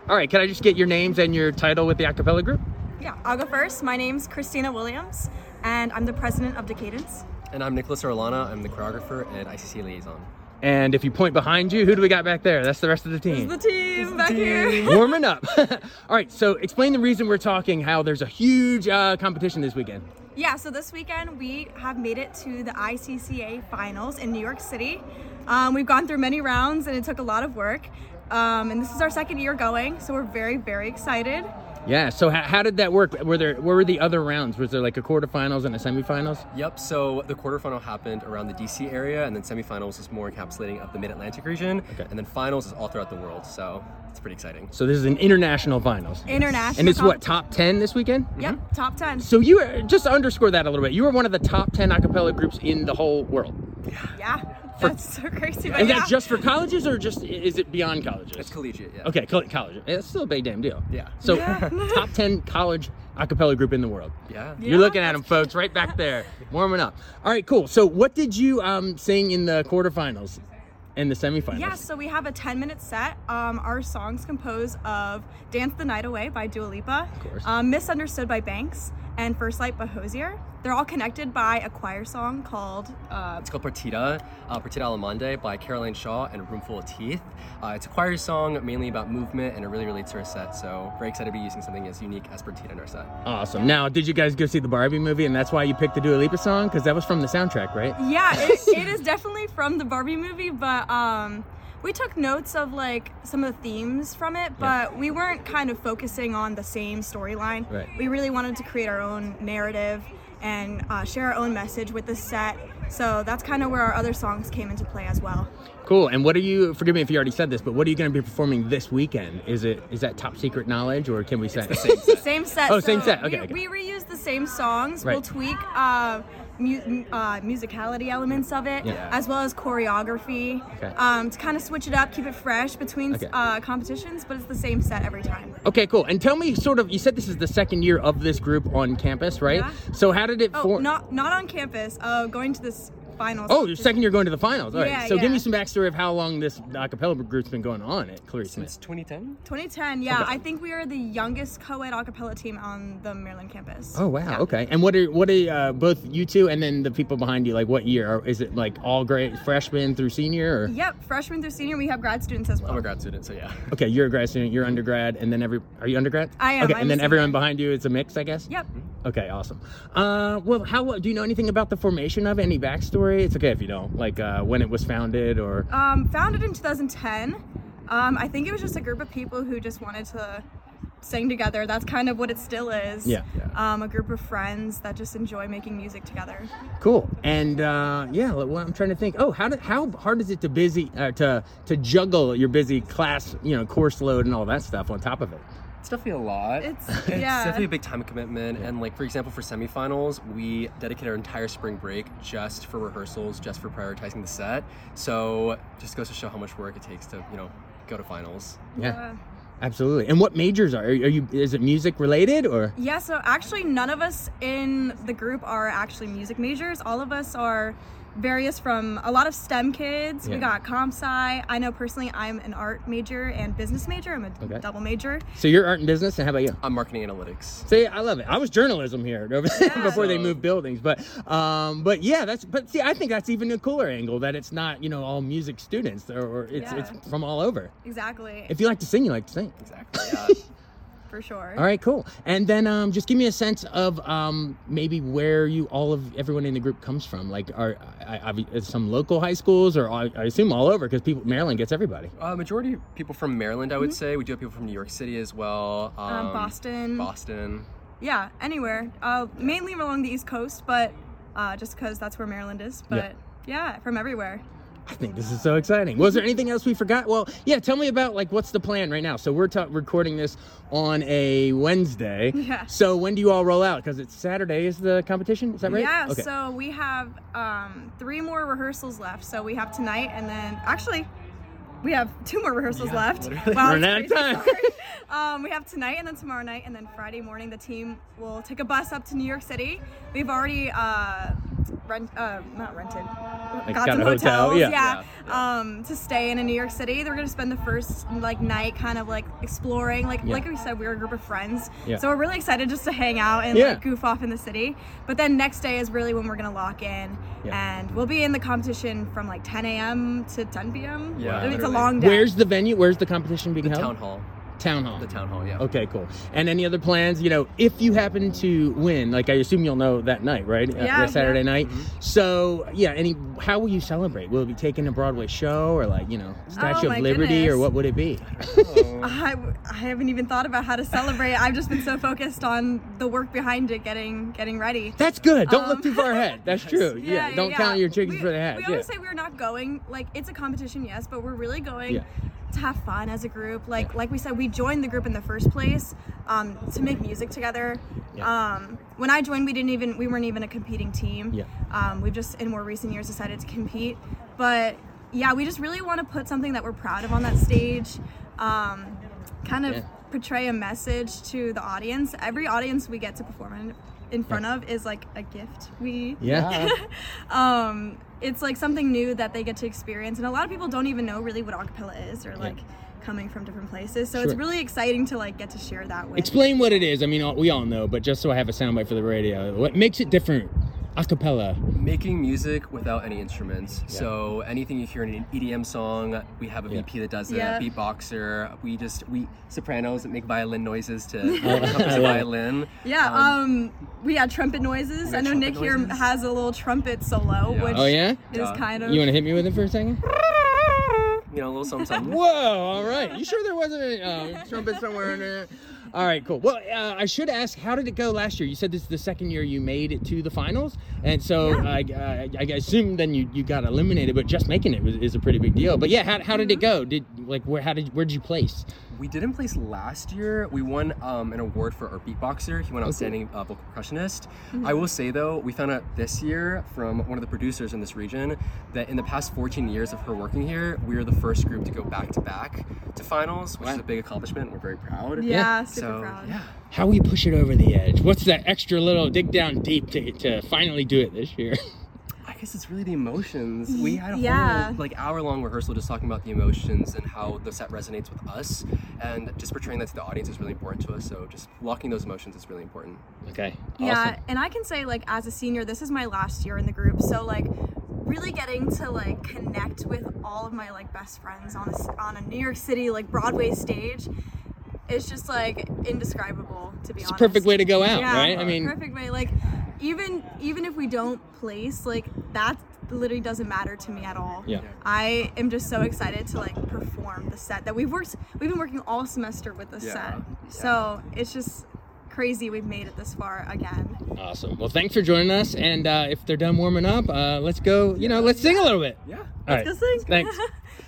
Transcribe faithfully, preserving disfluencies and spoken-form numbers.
All right, can I just get your names and your title with the a cappella group? Yeah, I'll go first. My name's Christina Williams, and I'm the president of Decadence. And I'm Nicholas Orlana. I'm the choreographer and I C C liaison. And if you point behind you, who do we got back there? That's the rest of the team. This is the team back here. Warming up. All right, so explain the reason we're talking, how there's a huge uh, competition this weekend. Yeah, so this weekend we have made it to the I C C A finals in New York City. Um, we've gone through many rounds and it took a lot of work. Um, and this is our second year going, so we're very, very excited. Yeah, so how, how did that work? Were there, what were the other rounds? Was there like a quarterfinals and a semifinals? Yep, so the quarterfinal happened around the D C area, and then semifinals is more encapsulating of the Mid-Atlantic region, Okay. and then finals is all throughout the world, so it's pretty exciting. So this is an international finals. International. And it's what, comp- top ten this weekend? Yep, top ten. So you were, just to underscore that a little bit, you were one of the top ten a cappella groups in the whole world. Yeah, that's so crazy. But Is yeah. that just for colleges or just, is it beyond colleges? It's collegiate, yeah. Okay, co- college. It's still a big damn deal. Yeah. So top ten college a cappella group in the world. Yeah. Yeah. You're looking at them, folks, right back there, warming up. All right, cool. So what did you um, sing in the quarterfinals and the semifinals? Yeah, so we have a ten minute set. Um, our songs compose of Dance the Night Away by Dua Lipa, Of course. Um, Misunderstood by Banks, and First Light by Hosier. They're all connected by a choir song called uh, It's called Partita, uh, Partita Alamande by Caroline Shaw and a Roomful of Teeth. Uh, it's a choir song mainly about movement, and it really relates to our set, so very excited to be using something as unique as Partita in our set. Awesome. Now, did you guys go see the Barbie movie, and that's why you picked the Dua Lipa song? Because that was from the soundtrack, right? yeah, it, it is definitely from the Barbie movie, but um, we took notes of like some of the themes from it, but we weren't kind of focusing on the same storyline. Right. We really wanted to create our own narrative and uh, share our own message with the set. So that's kind of where our other songs came into play as well. Cool. And what are you, forgive me if you already said this, but what are you going to be performing this weekend? Is it is that top secret knowledge, or can we say? Same set. Oh, same so set. Okay, We, okay. we reuse the same songs. Right. We'll tweak uh, mu- uh, musicality elements of it, Yeah. as well as choreography, Okay. um, to kind of switch it up, keep it fresh between Okay. uh, competitions, but it's the same set every time. Okay, cool. And tell me sort of, you said this is the second year of this group on campus, right? Yeah. So how did it Oh, form? not not on campus. Uh, going to this finals. Oh, your second year going to the finals. All right. Yeah, So give yeah. me some backstory of how long this a cappella group's been going on at Clarice Since Smith. twenty ten? twenty ten. Yeah, Okay. I think we are the youngest co-ed a cappella team on the Maryland campus. Oh wow. Yeah. Okay. And what are what are uh, both you two and then the people behind you, like what year? Or is it like all grade freshmen through senior? Or? Yep, freshman through senior, we have grad students as well. I'm a grad student, so yeah. Okay, you're a grad student. You're undergrad, and then every are you undergrad? I am, Okay, I'm and a then senior. everyone behind you is a mix, I guess. Yep. Okay, awesome. Uh, well, how do you know anything about the formation of it? Any backstory? It's okay if you don't. Like uh, when it was founded, or Um, founded in two thousand ten. Um, I think it was just a group of people who just wanted to sing together. That's kind of what it still is. Yeah. Um, a group of friends that just enjoy making music together. cool. And uh, yeah, well, I'm trying to think. Oh, how did how hard is it to busy uh, to to juggle your busy class, you know, course load and all that stuff on top of it? It's definitely a lot. It's- It's yeah. definitely a big time commitment. And like, for example, for semifinals, we dedicated our entire spring break just for rehearsals, just for prioritizing the set. So just goes to show how much work it takes to, you know, go to finals. Yeah, absolutely. And what majors are? Are you? Is it music related or? Yeah, so actually none of us in the group are actually music majors. All of us are various from a lot of STEM kids. Yeah. We got comp sci. I know personally I'm an art major and business major. I'm a Okay. double major. So you're art and business, and how about you? I'm marketing analytics. See, I love it. I was journalism here over there Yeah. before they So- moved buildings, but um, but yeah, that's but see, I think that's even a cooler angle that it's not you know all music students or, or it's Yeah. it's from all over. Exactly. If you like to sing, you like to sing. Exactly. Yeah. For sure. All right, cool. And then um, just give me a sense of um, maybe where you all of everyone in the group comes from. Like, are I, I, is some local high schools, or I, I assume all over because people Maryland gets everybody. Uh, majority of people from Maryland, I would say. We do have people from New York City as well. Um, Um, Boston. Boston. Yeah, anywhere. Uh, mainly along the East Coast, but uh, just because that's where Maryland is. But yeah, from everywhere. I think this is so exciting. Was there anything else we forgot? Well, yeah, tell me about like what's the plan right now. So we're ta- recording this on a Wednesday. Yeah. So when do you all roll out? Because it's Saturday is the competition. Is that right? Yeah, Okay. so we have um, three more rehearsals left. So we have tonight, and then actually, we have two more rehearsals Yeah, left. literally. Wow, Running it's out of crazy. time. Sorry. um, we have tonight, and then tomorrow night, and then Friday morning, the team will take a bus up to New York City. We've already uh, rent, uh, not rented. Like, got, got some a hotel, hotels, yeah. yeah, Yeah, Um, to stay in in New York City. We're gonna spend the first like night kind of like exploring. Like Yeah. like we said, we were a group of friends, Yeah. so we're really excited just to hang out and Yeah. like goof off in the city. But then next day is really when we're gonna lock in, Yeah. and we'll be in the competition from like ten a.m. to ten p.m. Yeah, I mean, it's a literally. long day. Where's the venue? Where's the competition being The held? town hall. Town hall. The town hall, yeah. Okay, cool. And any other plans? You know, if you happen to win, like I assume you'll know that night, right? Uh, Yeah, that Saturday yeah. night. So yeah, any? How will you celebrate? Will it be taking a Broadway show, or like you know, Statue Oh, of my Liberty, or goodness. what would it be? Oh. I, I haven't even thought about how to celebrate. I've just been so focused on the work behind it, getting getting ready. That's good. Don't look Um, too far ahead. That's true. Yeah. Don't count your chickens we, for the hat. We Yeah. always say we're not going, like, it's a competition, yes, but we're really going Yeah. to have fun as a group. Like, Yeah. like we said, we joined the group in the first place um, to make music together. Yeah. Um, when I joined, we didn't even, we weren't even a competing team. Yeah. Um, we've just, in more recent years, decided to compete. But yeah, we just really want to put something that we're proud of on that stage. Um, kind of Yeah. portray a message to the audience. Every audience we get to perform in, in front of is like a gift. We Yeah. um, it's like something new that they get to experience, and a lot of people don't even know really what acapella is, or like coming from different places. So it's Sure. really exciting to like get to share that with. Explain what it is. I mean, all- we all know, but just so I have a soundbite for the radio, what makes it different? Acapella. Making music without any instruments. Yeah. So anything you hear in an E D M song, we have a Yeah. V P that does it, Yeah. beatboxer. We just, we sopranos that make violin noises to I accompany love the it. violin. Yeah, um, we had trumpet noises. We I had know Nick trumpet here noises. has a little trumpet solo, Yeah. which Oh yeah. is Yeah. kind of. You want to hit me with it for a second? You know, a little something, something. Whoa! All right. You sure there wasn't a uh, trumpet somewhere in there? All right, cool. Well, uh, I should ask, how did it go last year? You said this is the second year you made it to the finals, and so I, I, I assume then you, you got eliminated. But just making it was, is a pretty big deal. But yeah, how, how did it go? Did like where how did where did you place? We didn't place last year. We won um, an award for our beatboxer. He won outstanding uh, vocal percussionist. I will say though, we found out this year from one of the producers in this region that in the past fourteen years of her working here, we are the first group to go back to back to finals, which is Wow. a big accomplishment. We're very proud. Yeah, super So proud. yeah, How will you push it over the edge? What's that extra little dig down deep to to finally do it this year? I guess it's really the emotions. We had a whole Yeah. like hour long rehearsal just talking about the emotions and how the set resonates with us, and just portraying that to the audience is really important to us. So just locking those emotions is really important. Okay. Yeah, Awesome. and I can say like as a senior, this is my last year in the group, so like really getting to like connect with all of my like best friends on a, s- on a New York City like Broadway stage is just like indescribable, to be It's a honest. perfect way to go out, Yeah, right? I mean, perfect way. Like even even if we don't place, like that literally doesn't matter to me at all. yeah. I am just so excited to like perform the set that we've worked we've been working all semester with the Yeah, set. yeah. So it's just crazy we've made it this far again. Awesome. Well, thanks for joining us. And uh, if they're done warming up, uh, let's go. You know, let's sing a little bit. Yeah. All right. Go sing. Thanks.